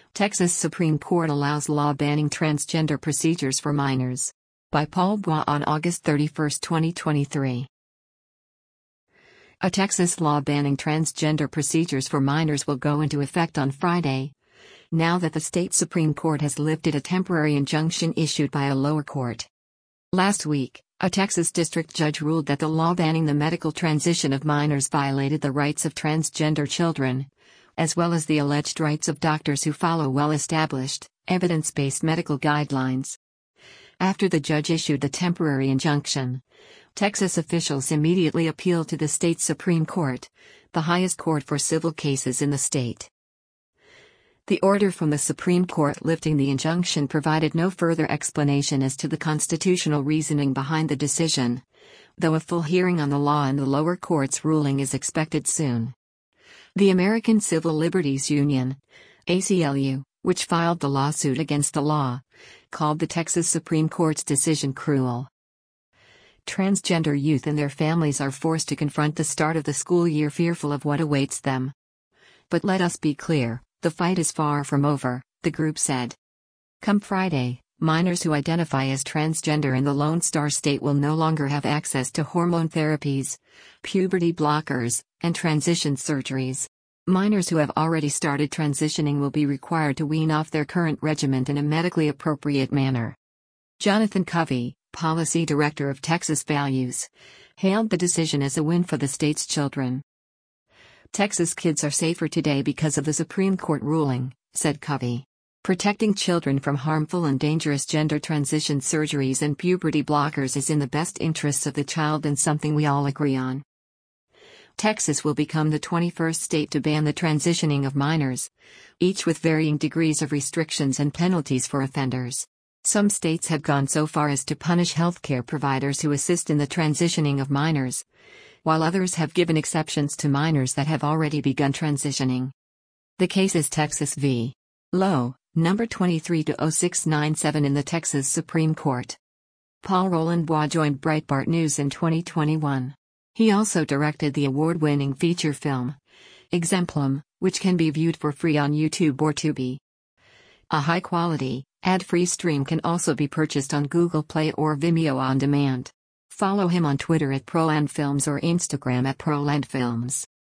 Texas Supreme Court allows law banning transgender procedures for minors. By Paul Bois on August 31, 2023. A Texas law banning transgender procedures for minors will go into effect on Friday, now that the state Supreme Court has lifted a temporary injunction issued by a lower court. Last week, a Texas district judge ruled that the law banning the medical transition of minors violated the rights of transgender children, as well as the alleged rights of doctors who follow well-established, evidence-based medical guidelines. After the judge issued the temporary injunction, Texas officials immediately appealed to the state Supreme Court, the highest court for civil cases in the state. The order from the Supreme Court lifting the injunction provided no further explanation as to the constitutional reasoning behind the decision, though a full hearing on the law and the lower court's ruling is expected soon. The American Civil Liberties Union, ACLU, which filed the lawsuit against the law, called the Texas Supreme Court's decision cruel. Transgender youth and their families are forced to confront the start of the school year fearful of what awaits them. But let us be clear, the fight is far from over, the group said. Come Friday, minors who identify as transgender in the Lone Star State will no longer have access to hormone therapies, puberty blockers, and transition surgeries. Minors who have already started transitioning will be required to wean off their current regimen in a medically appropriate manner. Jonathan Covey, Policy Director of Texas Values, hailed the decision as a win for the state's children. Texas kids are safer today because of the Supreme Court ruling, said Covey. Protecting children from harmful and dangerous gender transition surgeries and puberty blockers is in the best interests of the child and something we all agree on. Texas will become the 21st state to ban the transitioning of minors, each with varying degrees of restrictions and penalties for offenders. Some states have gone so far as to punish healthcare providers who assist in the transitioning of minors, while others have given exceptions to minors that have already begun transitioning. The case is Texas v. Lowe, number 23-0697 in the Texas Supreme Court. Paul Roland Bois joined Breitbart News in 2021. He also directed the award-winning feature film, Exemplum, which can be viewed for free on YouTube or Tubi. A high-quality, ad-free stream can also be purchased on Google Play or Vimeo on demand. Follow him on Twitter at ProlandFilms or Instagram at ProlandFilms.